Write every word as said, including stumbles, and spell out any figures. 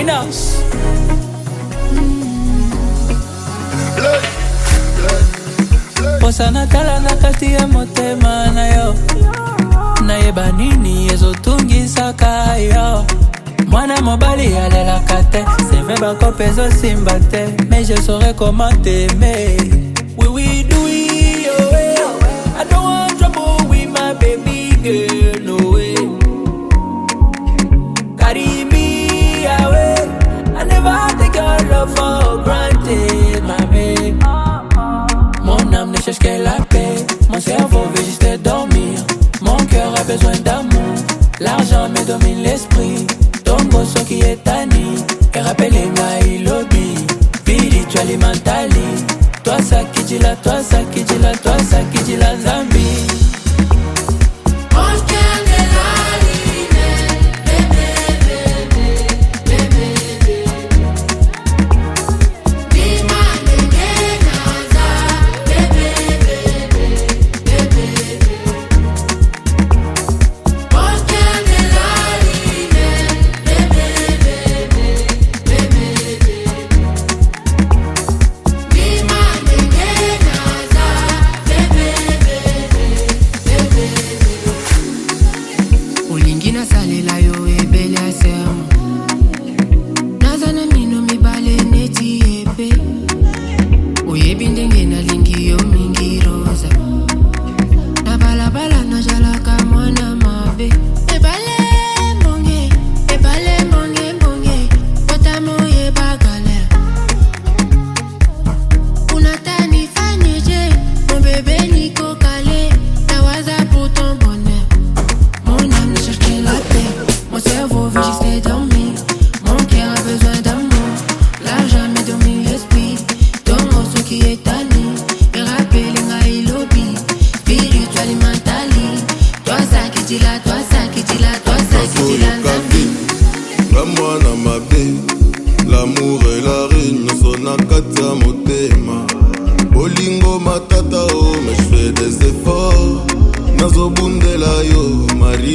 Minos. Posa natala nakati ya motema na yo. Nayeba nini ezotungisaka yo. Mwana mobali alelaka te. Seve bakope ezosimba te. Mais je saurais comment t'aimer. Oui oui do it your way. I don't want trouble with my baby girl, no way. Carry me away. I never take your love for granted, my babe. Mon âme ne cherche que la paix. Mon cerveau veut juste dormir. Mon cœur a besoin d'amour. L'argent me domine l'esprit. Ton gosse qui est tanné. Et rappelle-moi il lobby. Spiritually, mentally. Toi ça qui dit là, toi ça qui dit là, toi ça qui dit la Zambie. Marie